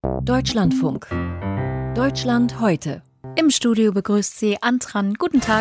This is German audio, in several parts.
Deutschlandfunk. Deutschland heute. Im Studio begrüßt Sie Antran. Guten Tag.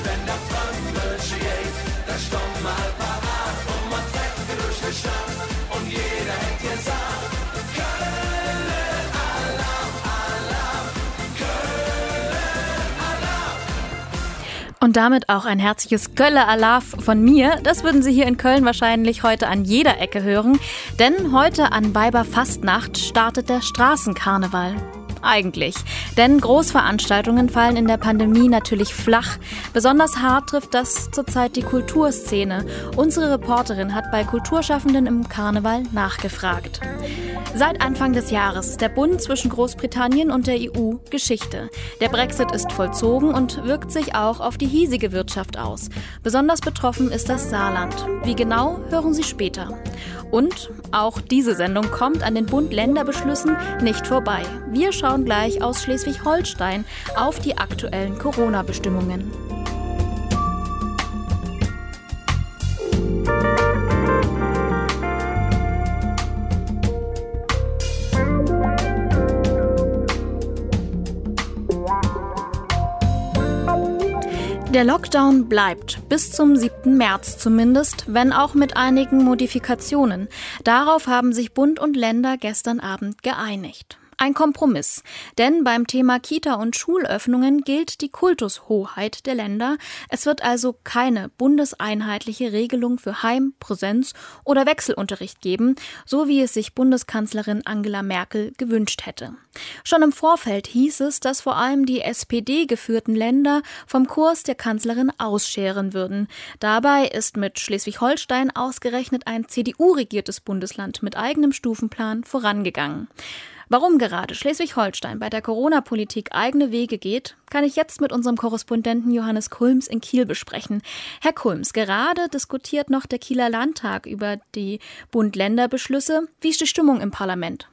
Und damit auch ein herzliches Kölle Alaf von mir. Das würden Sie hier in Köln wahrscheinlich heute an jeder Ecke hören. Denn heute an Weiberfastnacht startet der Straßenkarneval. Eigentlich. Denn Großveranstaltungen fallen in der Pandemie natürlich flach. Besonders hart trifft das zurzeit die Kulturszene. Unsere Reporterin hat bei Kulturschaffenden im Karneval nachgefragt. Seit Anfang des Jahres ist der Bund zwischen Großbritannien und der EU Geschichte. Der Brexit ist vollzogen und wirkt sich auch auf die hiesige Wirtschaft aus. Besonders betroffen ist das Saarland. Wie genau, hören Sie später. Und auch diese Sendung kommt an den Bund-Länder-Beschlüssen nicht vorbei. Wir schauen gleich aus Schleswig-Holstein auf die aktuellen Corona-Bestimmungen. Der Lockdown bleibt, bis zum 7. März zumindest, wenn auch mit einigen Modifikationen. Darauf haben sich Bund und Länder gestern Abend geeinigt. Ein Kompromiss, denn beim Thema Kita- und Schulöffnungen gilt die Kultushoheit der Länder. Es wird also keine bundeseinheitliche Regelung für Heim-, Präsenz- oder Wechselunterricht geben, so wie es sich Bundeskanzlerin Angela Merkel gewünscht hätte. Schon im Vorfeld hieß es, dass vor allem die SPD-geführten Länder vom Kurs der Kanzlerin ausscheren würden. Dabei ist mit Schleswig-Holstein ausgerechnet ein CDU-regiertes Bundesland mit eigenem Stufenplan vorangegangen. Warum gerade Schleswig-Holstein bei der Corona-Politik eigene Wege geht, kann ich jetzt mit unserem Korrespondenten Johannes Kulms in Kiel besprechen. Herr Kulms, gerade diskutiert noch der Kieler Landtag über die Bund-Länder-Beschlüsse. Wie ist die Stimmung im Parlament?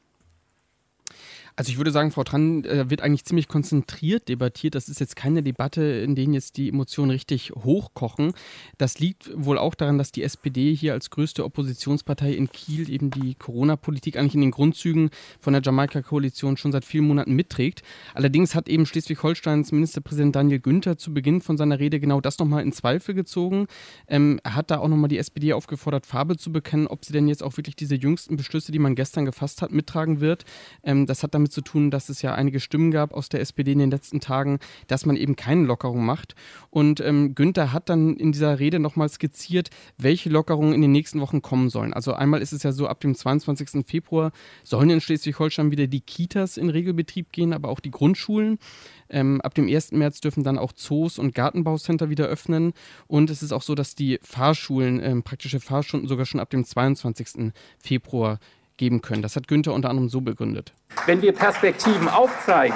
Also ich würde sagen, Frau Tran, wird eigentlich ziemlich konzentriert debattiert. Das ist jetzt keine Debatte, in denen jetzt die Emotionen richtig hochkochen. Das liegt wohl auch daran, dass die SPD hier als größte Oppositionspartei in Kiel eben die Corona-Politik eigentlich in den Grundzügen von der Jamaika-Koalition schon seit vielen Monaten mitträgt. Allerdings hat eben Schleswig-Holsteins Ministerpräsident Daniel Günther zu Beginn von seiner Rede genau das nochmal in Zweifel gezogen. Er hat da auch nochmal die SPD aufgefordert, Farbe zu bekennen, ob sie denn jetzt auch wirklich diese jüngsten Beschlüsse, die man gestern gefasst hat, mittragen wird. Das hat damit zu tun, dass es ja einige Stimmen gab aus der SPD in den letzten Tagen, dass man eben keine Lockerung macht. Und Günther hat dann in dieser Rede nochmal skizziert, welche Lockerungen in den nächsten Wochen kommen sollen. Also einmal ist es ja so, ab dem 22. Februar sollen in Schleswig-Holstein wieder die Kitas in Regelbetrieb gehen, aber auch die Grundschulen. Ab dem 1. März dürfen dann auch Zoos und Gartenbaucenter wieder öffnen. Und es ist auch so, dass die Fahrschulen praktische Fahrstunden sogar schon ab dem 22. Februar geben können. Das hat Günther unter anderem so begründet. Wenn wir Perspektiven aufzeigen,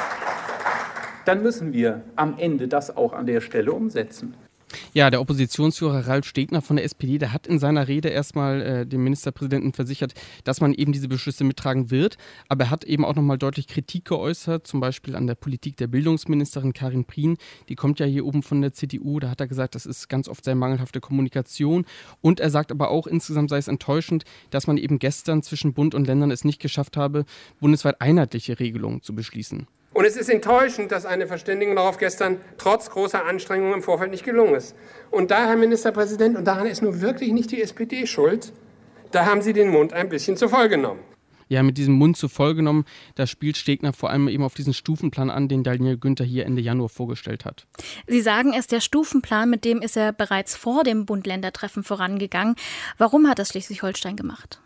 dann müssen wir am Ende das auch an der Stelle umsetzen. Ja, der Oppositionsführer Ralf Stegner von der SPD, der hat in seiner Rede erstmal dem Ministerpräsidenten versichert, dass man eben diese Beschlüsse mittragen wird. Aber er hat eben auch nochmal deutlich Kritik geäußert, zum Beispiel an der Politik der Bildungsministerin Karin Prien. Die kommt ja hier oben von der CDU. Da hat er gesagt, das ist ganz oft sehr mangelhafte Kommunikation. Und er sagt aber auch, insgesamt sei es enttäuschend, dass man eben gestern zwischen Bund und Ländern es nicht geschafft habe, bundesweit einheitliche Regelungen zu beschließen. Und es ist enttäuschend, dass eine Verständigung darauf gestern trotz großer Anstrengungen im Vorfeld nicht gelungen ist. Und da, Herr Ministerpräsident, und daran ist nun wirklich nicht die SPD schuld, da haben Sie den Mund ein bisschen zu voll genommen. Ja, mit diesem Mund zu voll genommen, da spielt Stegner vor allem eben auf diesen Stufenplan an, den Daniel Günther hier Ende Januar vorgestellt hat. Sie sagen, es ist der Stufenplan, mit dem ist er bereits vor dem Bund-Länder-Treffen vorangegangen. Warum hat das Schleswig-Holstein gemacht?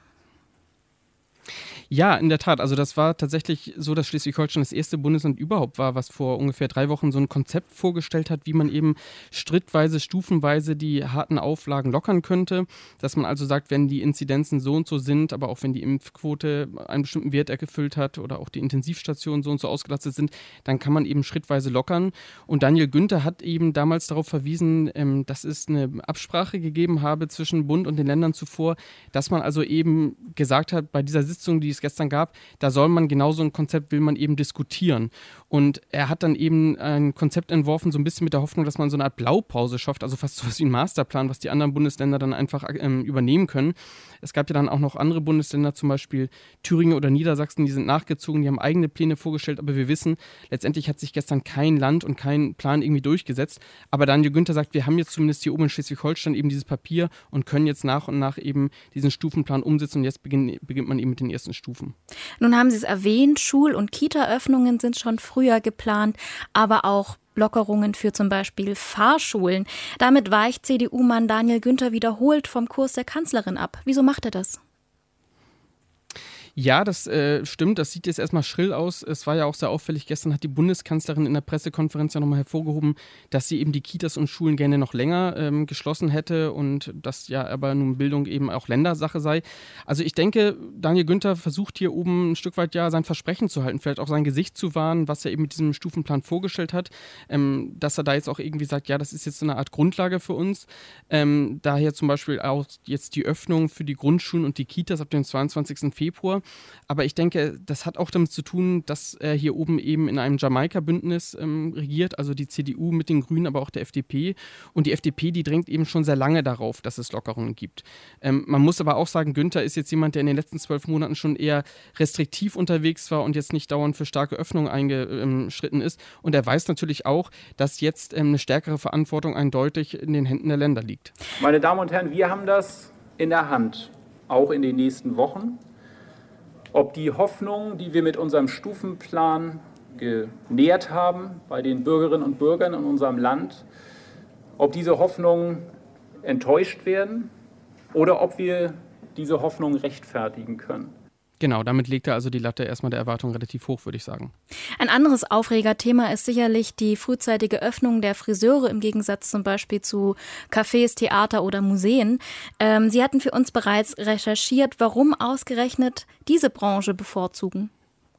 Ja, in der Tat. Also das war tatsächlich so, dass Schleswig-Holstein das erste Bundesland überhaupt war, was vor ungefähr 3 Wochen so ein Konzept vorgestellt hat, wie man eben schrittweise, stufenweise die harten Auflagen lockern könnte. Dass man also sagt, wenn die Inzidenzen so und so sind, aber auch wenn die Impfquote einen bestimmten Wert erfüllt hat oder auch die Intensivstationen so und so ausgelastet sind, dann kann man eben schrittweise lockern. Und Daniel Günther hat eben damals darauf verwiesen, dass es eine Absprache gegeben habe zwischen Bund und den Ländern zuvor, dass man also eben gesagt hat, bei dieser Sitzung, die es gestern gab, da soll man genau so ein Konzept, will man eben diskutieren. Und er hat dann eben ein Konzept entworfen, so ein bisschen mit der Hoffnung, dass man so eine Art Blaupause schafft, also fast so was wie ein Masterplan, was die anderen Bundesländer dann einfach übernehmen können. Es gab ja dann auch noch andere Bundesländer, zum Beispiel Thüringen oder Niedersachsen, die sind nachgezogen, die haben eigene Pläne vorgestellt, aber wir wissen, letztendlich hat sich gestern kein Land und kein Plan irgendwie durchgesetzt. Aber Daniel Günther sagt, wir haben jetzt zumindest hier oben in Schleswig-Holstein eben dieses Papier und können jetzt nach und nach eben diesen Stufenplan umsetzen und jetzt beginnt man eben mit den ersten Stufen. Nun haben Sie es erwähnt, Schul- und Kita-Öffnungen sind schon früher geplant, aber auch Lockerungen für zum Beispiel Fahrschulen. Damit weicht CDU-Mann Daniel Günther wiederholt vom Kurs der Kanzlerin ab. Wieso macht er das? Ja, das stimmt. Das sieht jetzt erstmal schrill aus. Es war ja auch sehr auffällig. Gestern hat die Bundeskanzlerin in der Pressekonferenz ja nochmal hervorgehoben, dass sie eben die Kitas und Schulen gerne noch länger geschlossen hätte und dass ja aber nun Bildung eben auch Ländersache sei. Also ich denke, Daniel Günther versucht hier oben ein Stück weit ja sein Versprechen zu halten, vielleicht auch sein Gesicht zu wahren, was er eben mit diesem Stufenplan vorgestellt hat, dass er da jetzt auch irgendwie sagt, ja, das ist jetzt so eine Art Grundlage für uns. Daher zum Beispiel auch jetzt die Öffnung für die Grundschulen und die Kitas ab dem 22. Februar. Aber ich denke, das hat auch damit zu tun, dass er hier oben eben in einem Jamaika-Bündnis regiert, also die CDU mit den Grünen, aber auch der FDP. Und die FDP, die drängt eben schon sehr lange darauf, dass es Lockerungen gibt. Man muss aber auch sagen, Günther ist jetzt jemand, der in den letzten 12 Monaten schon eher restriktiv unterwegs war und jetzt nicht dauernd für starke Öffnungen eingeschritten ist. Und er weiß natürlich auch, dass jetzt eine stärkere Verantwortung eindeutig in den Händen der Länder liegt. Meine Damen und Herren, wir haben das in der Hand, auch in den nächsten Wochen. Ob die Hoffnung, die wir mit unserem Stufenplan genährt haben bei den Bürgerinnen und Bürgern in unserem Land, ob diese Hoffnungen enttäuscht werden oder ob wir diese Hoffnung rechtfertigen können. Genau, damit legt er also die Latte erstmal der Erwartung relativ hoch, würde ich sagen. Ein anderes Aufregerthema ist sicherlich die frühzeitige Öffnung der Friseure im Gegensatz zum Beispiel zu Cafés, Theater oder Museen. Sie hatten für uns bereits recherchiert, warum ausgerechnet diese Branche bevorzugen.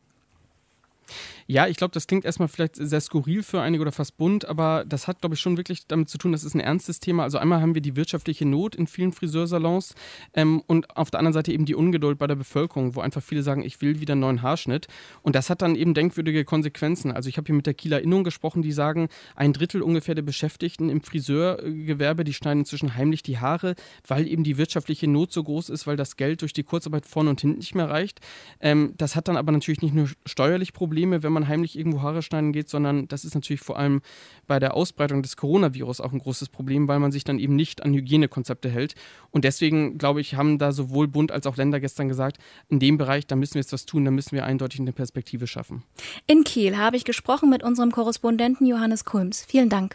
Ja, ich glaube, das klingt erstmal vielleicht sehr skurril für einige oder fast bunt, aber das hat, glaube ich, schon wirklich damit zu tun, das ist ein ernstes Thema. Also einmal haben wir die wirtschaftliche Not in vielen Friseursalons und auf der anderen Seite eben die Ungeduld bei der Bevölkerung, wo einfach viele sagen, ich will wieder einen neuen Haarschnitt. Und das hat dann eben denkwürdige Konsequenzen. Also ich habe hier mit der Kieler Innung gesprochen, die sagen, 1/3 ungefähr der Beschäftigten im Friseurgewerbe, die schneiden inzwischen heimlich die Haare, weil eben die wirtschaftliche Not so groß ist, weil das Geld durch die Kurzarbeit vorne und hinten nicht mehr reicht. Das hat dann aber natürlich nicht nur steuerlich Probleme, wenn man heimlich irgendwo Haare schneiden geht, sondern das ist natürlich vor allem bei der Ausbreitung des Coronavirus auch ein großes Problem, weil man sich dann eben nicht an Hygienekonzepte hält. Und deswegen, glaube ich, haben da sowohl Bund als auch Länder gestern gesagt, in dem Bereich, da müssen wir jetzt was tun, da müssen wir eindeutig eine Perspektive schaffen. In Kiel habe ich gesprochen mit unserem Korrespondenten Johannes Kulms. Vielen Dank.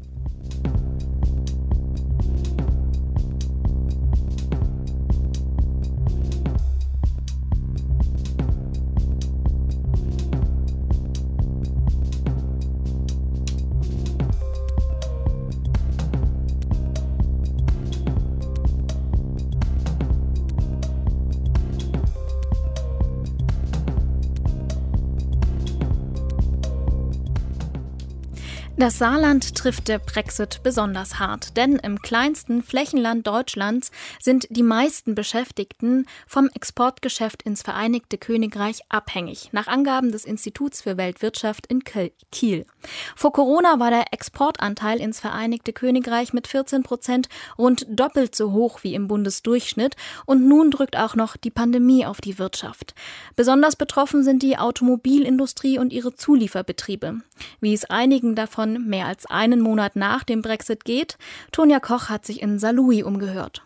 Das Saarland trifft der Brexit besonders hart, denn im kleinsten Flächenland Deutschlands sind die meisten Beschäftigten vom Exportgeschäft ins Vereinigte Königreich abhängig, nach Angaben des Instituts für Weltwirtschaft in Kiel. Vor Corona war der Exportanteil ins Vereinigte Königreich mit 14% rund doppelt so hoch wie im Bundesdurchschnitt und nun drückt auch noch die Pandemie auf die Wirtschaft. Besonders betroffen sind die Automobilindustrie und ihre Zulieferbetriebe. Wie es einigen davon mehr als einen Monat nach dem Brexit geht. Tonja Koch hat sich in Saarlouis umgehört.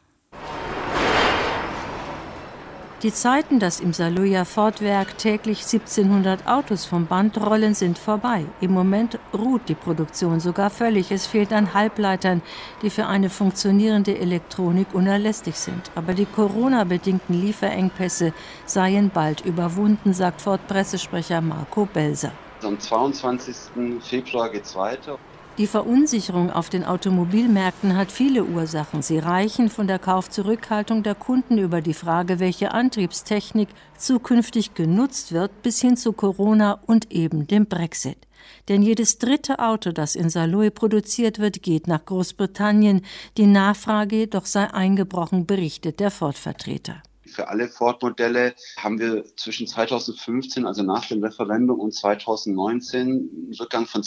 Die Zeiten, dass im Saarlouier Ford-Werk täglich 1700 Autos vom Band rollen, sind vorbei. Im Moment ruht die Produktion sogar völlig. Es fehlt an Halbleitern, die für eine funktionierende Elektronik unerlässlich sind. Aber die Corona-bedingten Lieferengpässe seien bald überwunden, sagt Ford-Pressesprecher Marco Belser. Am 22. Februar geht es weiter. Die Verunsicherung auf den Automobilmärkten hat viele Ursachen. Sie reichen von der Kaufzurückhaltung der Kunden über die Frage, welche Antriebstechnik zukünftig genutzt wird, bis hin zu Corona und eben dem Brexit. Denn jedes dritte Auto, das in Saarlouis produziert wird, geht nach Großbritannien. Die Nachfrage jedoch sei eingebrochen, berichtet der Ford-Vertreter. Für alle Ford-Modelle haben wir zwischen 2015, also nach der Referendum, und 2019 einen Rückgang von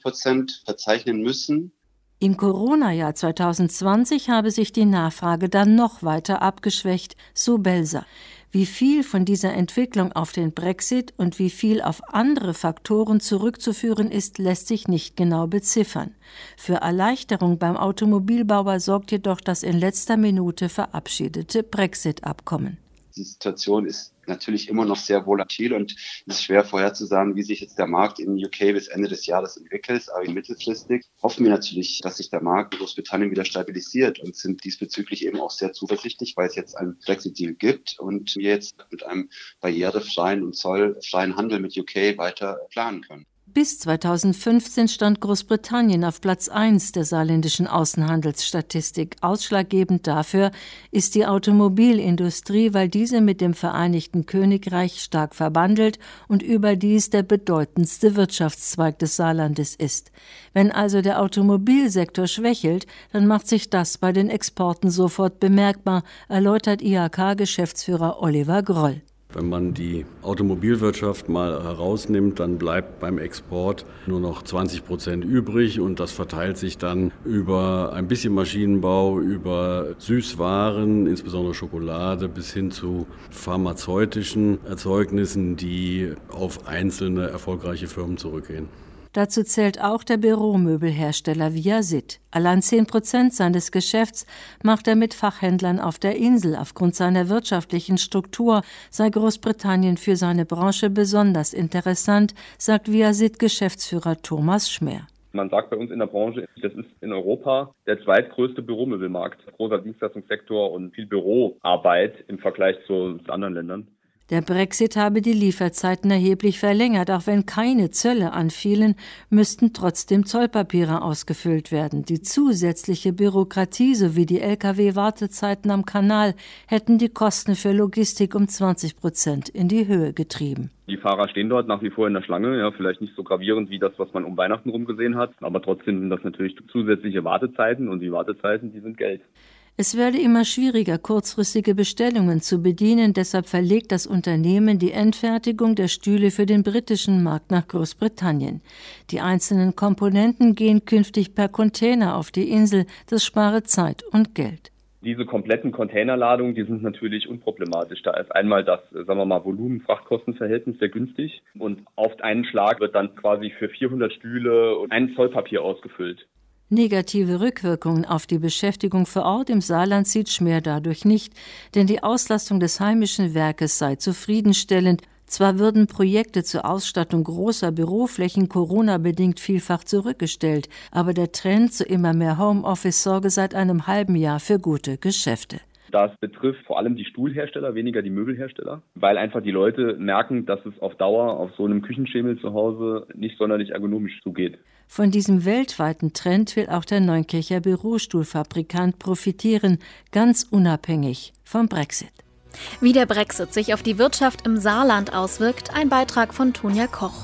20% verzeichnen müssen. Im Corona-Jahr 2020 habe sich die Nachfrage dann noch weiter abgeschwächt, so Belser. Wie viel von dieser Entwicklung auf den Brexit und wie viel auf andere Faktoren zurückzuführen ist, lässt sich nicht genau beziffern. Für Erleichterung beim Automobilbauer sorgt jedoch das in letzter Minute verabschiedete Brexit-Abkommen. Die Situation ist natürlich immer noch sehr volatil und es ist schwer vorherzusagen, wie sich jetzt der Markt in UK bis Ende des Jahres entwickelt. Aber mittelfristig hoffen wir natürlich, dass sich der Markt in Großbritannien wieder stabilisiert und sind diesbezüglich eben auch sehr zuversichtlich, weil es jetzt einen Brexit-Deal gibt und wir jetzt mit einem barrierefreien und zollfreien Handel mit UK weiter planen können. Bis 2015 stand Großbritannien auf Platz 1 der saarländischen Außenhandelsstatistik. Ausschlaggebend dafür ist die Automobilindustrie, weil diese mit dem Vereinigten Königreich stark verbandelt und überdies der bedeutendste Wirtschaftszweig des Saarlandes ist. Wenn also der Automobilsektor schwächelt, dann macht sich das bei den Exporten sofort bemerkbar, erläutert IHK-Geschäftsführer Oliver Groll. Wenn man die Automobilwirtschaft mal herausnimmt, dann bleibt beim Export nur noch 20% übrig und das verteilt sich dann über ein bisschen Maschinenbau, über Süßwaren, insbesondere Schokolade, bis hin zu pharmazeutischen Erzeugnissen, die auf einzelne erfolgreiche Firmen zurückgehen. Dazu zählt auch der Büromöbelhersteller Viasit. Allein 10% seines Geschäfts macht er mit Fachhändlern auf der Insel. Aufgrund seiner wirtschaftlichen Struktur sei Großbritannien für seine Branche besonders interessant, sagt Viasit-Geschäftsführer Thomas Schmer. Man sagt bei uns in der Branche, das ist in Europa der zweitgrößte Büromöbelmarkt. Großer Dienstleistungssektor und viel Büroarbeit im Vergleich zu anderen Ländern. Der Brexit habe die Lieferzeiten erheblich verlängert. Auch wenn keine Zölle anfielen, müssten trotzdem Zollpapiere ausgefüllt werden. Die zusätzliche Bürokratie sowie die Lkw-Wartezeiten am Kanal hätten die Kosten für Logistik um 20% in die Höhe getrieben. Die Fahrer stehen dort nach wie vor in der Schlange, ja, vielleicht nicht so gravierend wie das, was man um Weihnachten rum gesehen hat, aber trotzdem sind das natürlich zusätzliche Wartezeiten und die Wartezeiten, die sind Geld. Es werde immer schwieriger, kurzfristige Bestellungen zu bedienen. Deshalb verlegt das Unternehmen die Endfertigung der Stühle für den britischen Markt nach Großbritannien. Die einzelnen Komponenten gehen künftig per Container auf die Insel. Das spare Zeit und Geld. Diese kompletten Containerladungen, die sind natürlich unproblematisch. Da ist einmal das, sagen wir mal, Volumen-Frachtkostenverhältnis sehr günstig. Und auf einen Schlag wird dann quasi für 400 Stühle ein Zollpapier ausgefüllt. Negative Rückwirkungen auf die Beschäftigung vor Ort im Saarland sieht Schmer dadurch nicht, denn die Auslastung des heimischen Werkes sei zufriedenstellend. Zwar würden Projekte zur Ausstattung großer Büroflächen Corona-bedingt vielfach zurückgestellt, aber der Trend zu immer mehr Homeoffice sorge seit einem halben Jahr für gute Geschäfte. Das betrifft vor allem die Stuhlhersteller, weniger die Möbelhersteller, weil einfach die Leute merken, dass es auf Dauer auf so einem Küchenschemel zu Hause nicht sonderlich ergonomisch zugeht. Von diesem weltweiten Trend will auch der Neunkircher Bürostuhlfabrikant profitieren, ganz unabhängig vom Brexit. Wie der Brexit sich auf die Wirtschaft im Saarland auswirkt, ein Beitrag von Tonja Koch.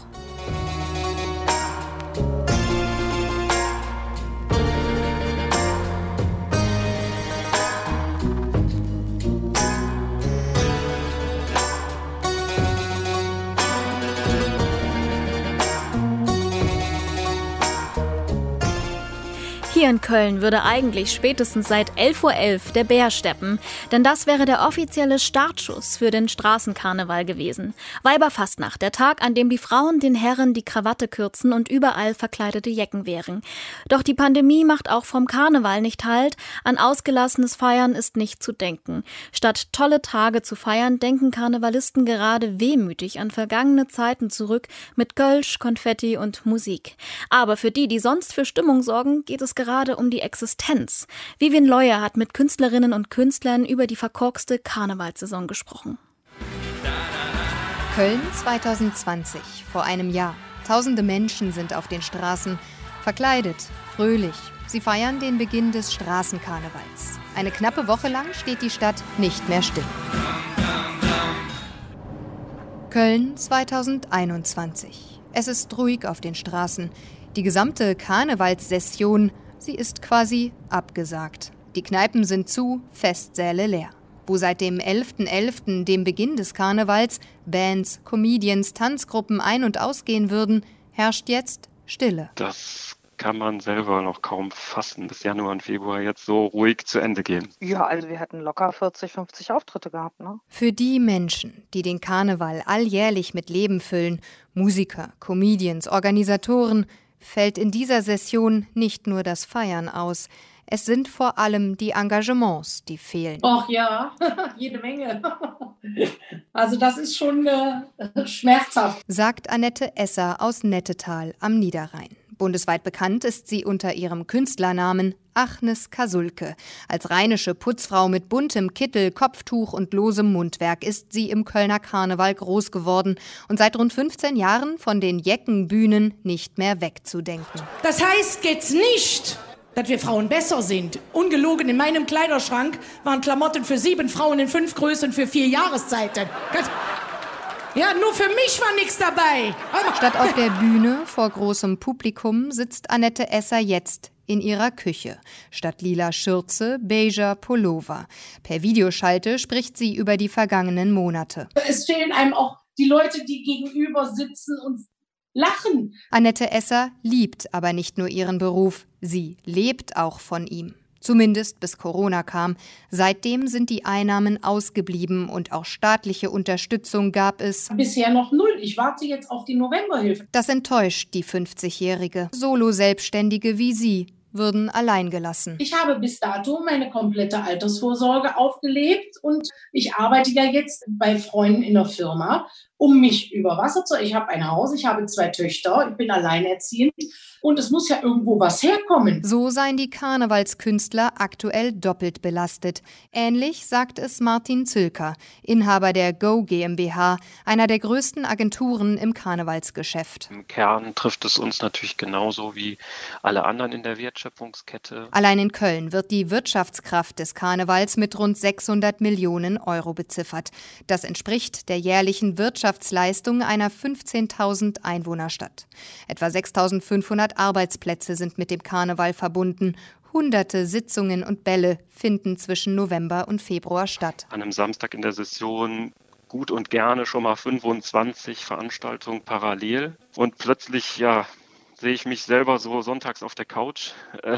Hier in Köln würde eigentlich spätestens seit 11:11 Uhr der Bär steppen, denn das wäre der offizielle Startschuss für den Straßenkarneval gewesen. Weiberfastnacht, der Tag, an dem die Frauen den Herren die Krawatte kürzen und überall verkleidete Jecken wehren. Doch die Pandemie macht auch vom Karneval nicht Halt, an ausgelassenes Feiern ist nicht zu denken. Statt tolle Tage zu feiern, denken Karnevalisten gerade wehmütig an vergangene Zeiten zurück mit Kölsch, Konfetti und Musik. Aber für die sonst für Stimmung sorgen, geht es gerade um die Existenz. Vivian Leuer hat mit Künstlerinnen und Künstlern über die verkorkste Karnevalssaison gesprochen. Köln 2020, vor einem Jahr. Tausende Menschen sind auf den Straßen, verkleidet, fröhlich. Sie feiern den Beginn des Straßenkarnevals. Eine knappe Woche lang steht die Stadt nicht mehr still. Köln 2021. Es ist ruhig auf den Straßen. Die gesamte Karnevalssession, sie ist quasi abgesagt. Die Kneipen sind zu, Festsäle leer. Wo seit dem 11.11., dem Beginn des Karnevals, Bands, Comedians, Tanzgruppen ein- und ausgehen würden, herrscht jetzt Stille. Das kann man selber noch kaum fassen, bis Januar und Februar jetzt so ruhig zu Ende gehen. Ja, also wir hätten locker 40, 50 Auftritte gehabt, ne? Für die Menschen, die den Karneval alljährlich mit Leben füllen, Musiker, Comedians, Organisatoren, fällt in dieser Session nicht nur das Feiern aus. Es sind vor allem die Engagements, die fehlen. Ach ja, jede Menge. Also das ist schon schmerzhaft. Sagt Annette Esser aus Nettetal am Niederrhein. Bundesweit bekannt ist sie unter ihrem Künstlernamen Agnes Kasulke. Als rheinische Putzfrau mit buntem Kittel, Kopftuch und losem Mundwerk ist sie im Kölner Karneval groß geworden und seit rund 15 Jahren von den Jeckenbühnen nicht mehr wegzudenken. Das heißt jetzt nicht, dass wir Frauen besser sind. Ungelogen, in meinem Kleiderschrank waren Klamotten für 7 Frauen in 5 Größen für 4 Jahreszeiten. Ja, nur für mich war nichts dabei. Statt auf der Bühne vor großem Publikum sitzt Annette Esser jetzt in ihrer Küche. Statt lila Schürze, beiger Pullover. Per Videoschalte spricht sie über die vergangenen Monate. Es fehlen einem auch die Leute, die gegenüber sitzen und lachen. Annette Esser liebt aber nicht nur ihren Beruf, sie lebt auch von ihm. Zumindest bis Corona kam. Seitdem sind die Einnahmen ausgeblieben und auch staatliche Unterstützung gab es bisher noch 0. Ich warte jetzt auf die Novemberhilfe. Das enttäuscht die 50-Jährige. Solo-Selbstständige wie sie würden allein gelassen. Ich habe bis dato meine komplette Altersvorsorge aufgelebt und ich arbeite ja jetzt bei Freunden in der Firma, um mich über Wasser zu... Ich habe ein Haus, ich habe 2 Töchter, ich bin alleinerziehend und es muss ja irgendwo was herkommen. So seien die Karnevalskünstler aktuell doppelt belastet. Ähnlich sagt es Martin Zülker, Inhaber der Go GmbH, einer der größten Agenturen im Karnevalsgeschäft. Im Kern trifft es uns natürlich genauso wie alle anderen in der Wertschöpfungskette. Allein in Köln wird die Wirtschaftskraft des Karnevals mit rund 600 Millionen Euro beziffert. Das entspricht der jährlichen Wirtschaftsleistung einer 15.000 Einwohnerstadt. Etwa 6.500 Arbeitsplätze sind mit dem Karneval verbunden. Hunderte Sitzungen und Bälle finden zwischen November und Februar statt. An einem Samstag in der Session gut und gerne schon mal 25 Veranstaltungen parallel. Und plötzlich, sehe ich mich selber so sonntags auf der Couch.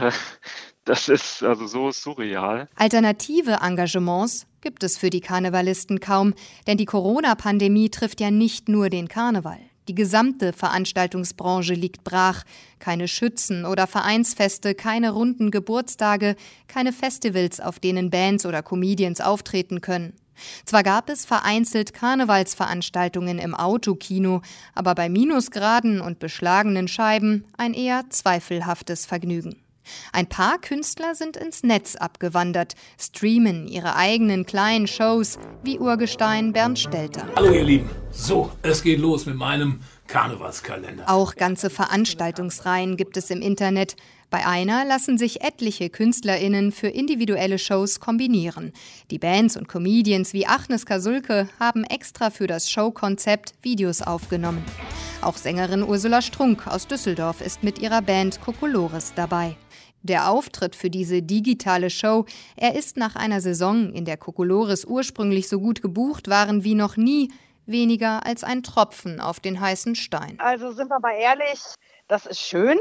Das ist also so surreal. Alternative Engagements gibt es für die Karnevalisten kaum, denn die Corona-Pandemie trifft ja nicht nur den Karneval. Die gesamte Veranstaltungsbranche liegt brach. Keine Schützen- oder Vereinsfeste, keine runden Geburtstage, keine Festivals, auf denen Bands oder Comedians auftreten können. Zwar gab es vereinzelt Karnevalsveranstaltungen im Autokino, aber bei Minusgraden und beschlagenen Scheiben ein eher zweifelhaftes Vergnügen. Ein paar Künstler sind ins Netz abgewandert, streamen ihre eigenen kleinen Shows, wie Urgestein Bernd Stelter. Hallo ihr Lieben, so, es geht los mit meinem Karnevalskalender. Auch ganze Veranstaltungsreihen gibt es im Internet. Bei einer lassen sich etliche KünstlerInnen für individuelle Shows kombinieren. Die Bands und Comedians wie Agnes Kasulke haben extra für das Showkonzept Videos aufgenommen. Auch Sängerin Ursula Strunk aus Düsseldorf ist mit ihrer Band Kokolores dabei. Der Auftritt für diese digitale Show, er ist nach einer Saison, in der Kokolores ursprünglich so gut gebucht waren wie noch nie, weniger als ein Tropfen auf den heißen Stein. Also sind wir mal ehrlich, das ist schön,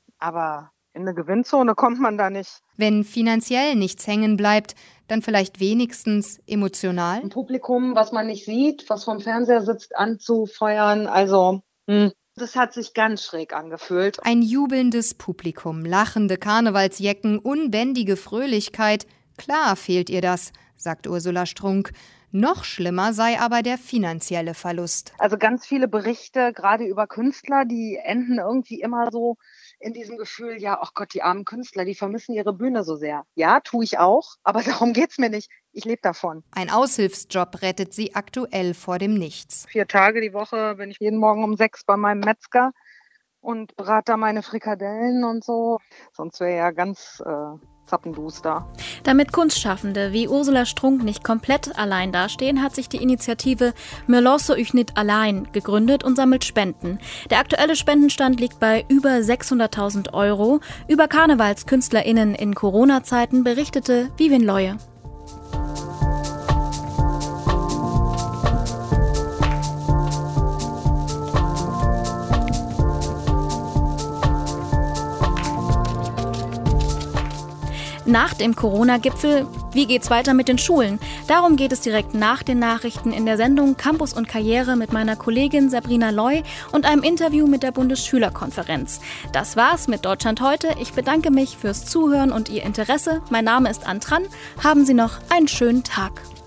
aber in eine Gewinnzone kommt man da nicht. Wenn finanziell nichts hängen bleibt, dann vielleicht wenigstens emotional? Ein Publikum, was man nicht sieht, was vom Fernseher sitzt, anzufeuern, also das hat sich ganz schräg angefühlt. Ein jubelndes Publikum, lachende Karnevalsjecken, unbändige Fröhlichkeit. Klar fehlt ihr das, sagt Ursula Strunk. Noch schlimmer sei aber der finanzielle Verlust. Also ganz viele Berichte, gerade über Künstler, die enden irgendwie immer so in diesem Gefühl, ja, ach Gott, die armen Künstler, die vermissen ihre Bühne so sehr. Ja, tue ich auch, aber darum geht's mir nicht. Ich lebe davon. Ein Aushilfsjob rettet sie aktuell vor dem Nichts. 4 Tage die Woche bin ich jeden Morgen um 6 bei meinem Metzger und brate da meine Frikadellen und so. Sonst wäre ja ganz zappenduster. Damit Kunstschaffende wie Ursula Strunk nicht komplett allein dastehen, hat sich die Initiative Mir losse euch nicht allein gegründet und sammelt Spenden. Der aktuelle Spendenstand liegt bei über 600.000 €. Über KarnevalskünstlerInnen in Corona-Zeiten berichtete Vivien Leue. Nach dem Corona-Gipfel, wie geht's weiter mit den Schulen? Darum geht es direkt nach den Nachrichten in der Sendung Campus und Karriere mit meiner Kollegin Sabrina Loy und einem Interview mit der Bundesschülerkonferenz. Das war's mit Deutschland heute. Ich bedanke mich fürs Zuhören und Ihr Interesse. Mein Name ist Antran. Haben Sie noch einen schönen Tag.